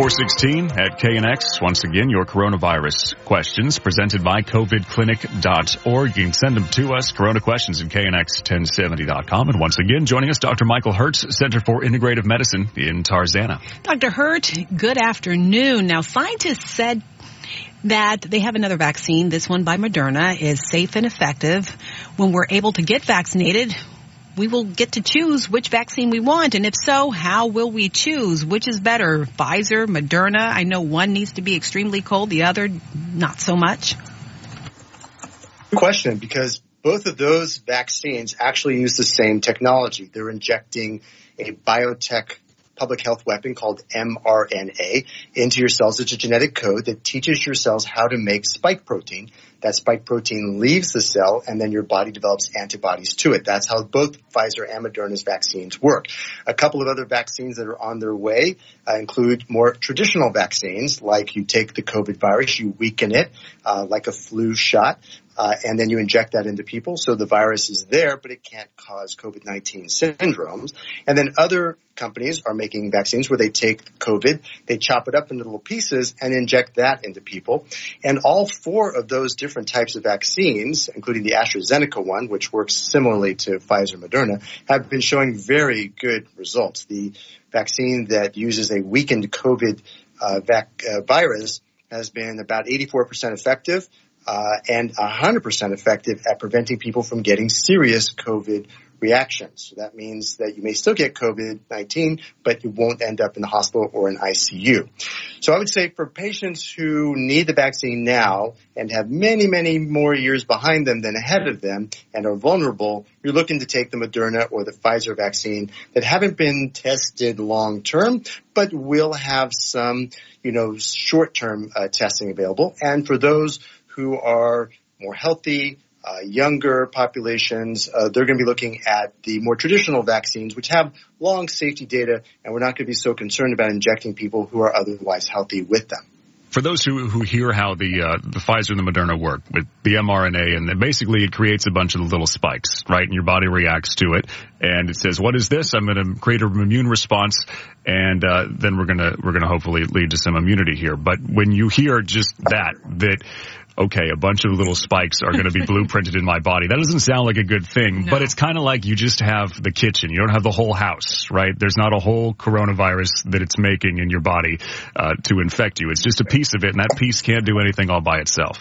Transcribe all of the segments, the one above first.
416 at KNX. Once again, your coronavirus questions presented by covidclinic.org. You can send them to us, corona questions at knx1070.com. And once again, joining us, Dr. Michael Hurt, Center for Integrative Medicine in Tarzana. Dr. Hurt, good afternoon. Now, scientists said that they have another vaccine. This one by Moderna is safe and effective. When we're able to get vaccinated, we will get to choose which vaccine we want. And if so, how will we choose? Which is better, Pfizer, Moderna? I know one needs to be extremely cold, the other not so much. Good question, because both of those vaccines actually use the same technology. They're injecting a biotech public health weapon called mRNA into your cells. It's a genetic code that teaches your cells how to make spike protein. That spike protein leaves the cell, and then your body develops antibodies to it. That's how both Pfizer and Moderna's vaccines work. A couple of other vaccines that are on their way include more traditional vaccines, like you take the COVID virus, you weaken it, like a flu shot, and then you inject that into people. So the virus is there, but it can't cause COVID-19 syndromes. And then other companies are making vaccines where they take COVID, they chop it up into little pieces and inject that into people. And all four of those different types of vaccines, including the AstraZeneca one, which works similarly to Pfizer and Moderna, have been showing very good results. The vaccine that uses a weakened COVID virus has been about 84% effective and 100% effective at preventing people from getting serious COVID reactions. So that means that you may still get COVID-19, but you won't end up in the hospital or in ICU. So I would say for patients who need the vaccine now and have many, many more years behind them than ahead of them and are vulnerable, you're looking to take the Moderna or the Pfizer vaccine that haven't been tested long term, but will have some, short-term testing available. And for those who are more healthy, younger populations, they're going to be looking at the more traditional vaccines, which have long safety data, and we're not going to be so concerned about injecting people who are otherwise healthy with them. For those who hear how the Pfizer and the Moderna work with the mRNA, and then basically it creates a bunch of little spikes, right? And your body reacts to it, and it says, "What is this? I'm going to create an immune response, and then we're gonna hopefully lead to some immunity here." But when you hear just that okay, a bunch of little spikes are going to be blueprinted in my body. That doesn't sound like a good thing, but it's kind of like you just have the kitchen. You don't have the whole house, right? There's not a whole coronavirus that it's making in your body to infect you. It's just a piece of it, and that piece can't do anything all by itself.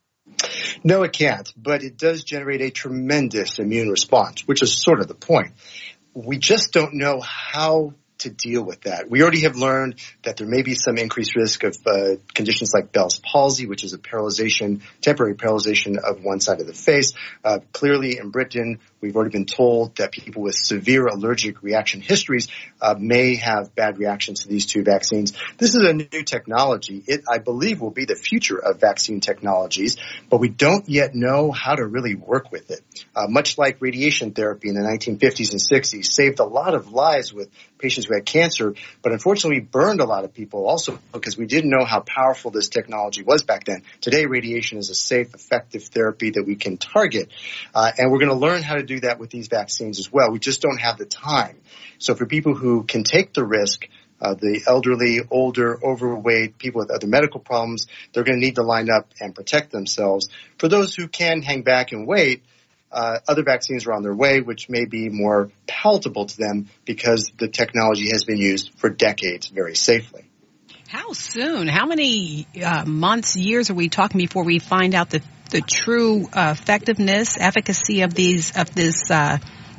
No, it can't, but it does generate a tremendous immune response, which is sort of the point. We just don't know how to deal with that. We already have learned that there may be some increased risk of conditions like Bell's palsy, which is a temporary paralyzation of one side of the face. Clearly in Britain, we've already been told that people with severe allergic reaction histories may have bad reactions to these two vaccines. This is a new technology. It, I believe, will be the future of vaccine technologies, but we don't yet know how to really work with it. Much like radiation therapy in the 1950s and 60s saved a lot of lives with patients who had cancer, but unfortunately burned a lot of people also because we didn't know how powerful this technology was back then. Today, radiation is a safe, effective therapy that we can target, and we're going to learn how to do that with these vaccines as well. We just don't have the time. So for people who can take the risk, the elderly, older, overweight, people with other medical problems, they're going to need to line up and protect themselves. For those who can hang back and wait, other vaccines are on their way, which may be more palatable to them because the technology has been used for decades very safely. How soon? How many months, years are we talking before we find out the true effectiveness, efficacy of this Pfizer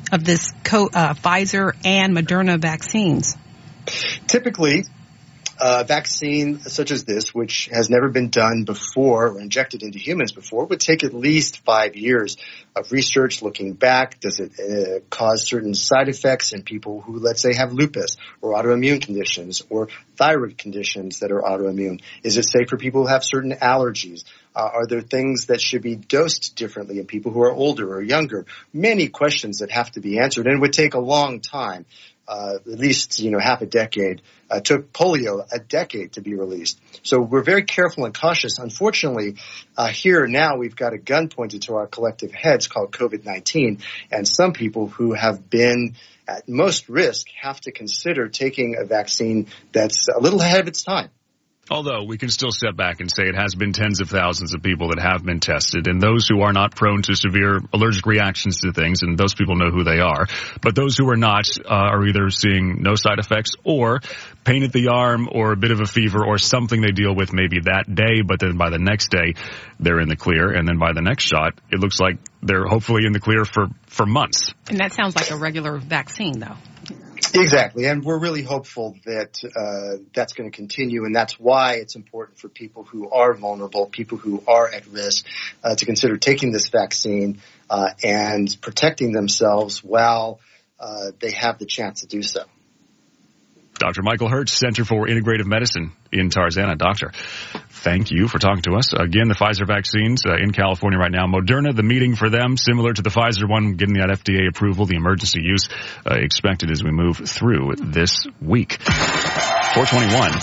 and Moderna vaccines? Typically, a vaccine such as this, which has never been done before or injected into humans before, would take at least 5 years of research looking back. Does it cause certain side effects in people who, let's say, have lupus or autoimmune conditions or thyroid conditions that are autoimmune? Is it safe for people who have certain allergies? Are there things that should be dosed differently in people who are older or younger? Many questions that have to be answered, and it would take a long time. At least, half a decade. Took polio a decade to be released. So we're very careful and cautious. Unfortunately, here now we've got a gun pointed to our collective heads called COVID-19, and some people who have been at most risk have to consider taking a vaccine that's a little ahead of its time. Although we can still step back and say it has been tens of thousands of people that have been tested, and those who are not prone to severe allergic reactions to things, and those people know who they are. But those who are not are either seeing no side effects or pain at the arm or a bit of a fever or something they deal with maybe that day, but then by the next day they're in the clear, and then by the next shot it looks like they're hopefully in the clear for months. And that sounds like a regular vaccine, though. Exactly, and we're really hopeful that that's going to continue, and that's why it's important for people who are vulnerable, people who are at risk, to consider taking this vaccine and protecting themselves while they have the chance to do so. Dr. Michael Hertz, Center for Integrative Medicine in Tarzana. Doctor, thank you for talking to us. Again, the Pfizer vaccines in California right now. Moderna, the meeting for them, similar to the Pfizer one, getting that FDA approval, the emergency use expected as we move through this week. 421.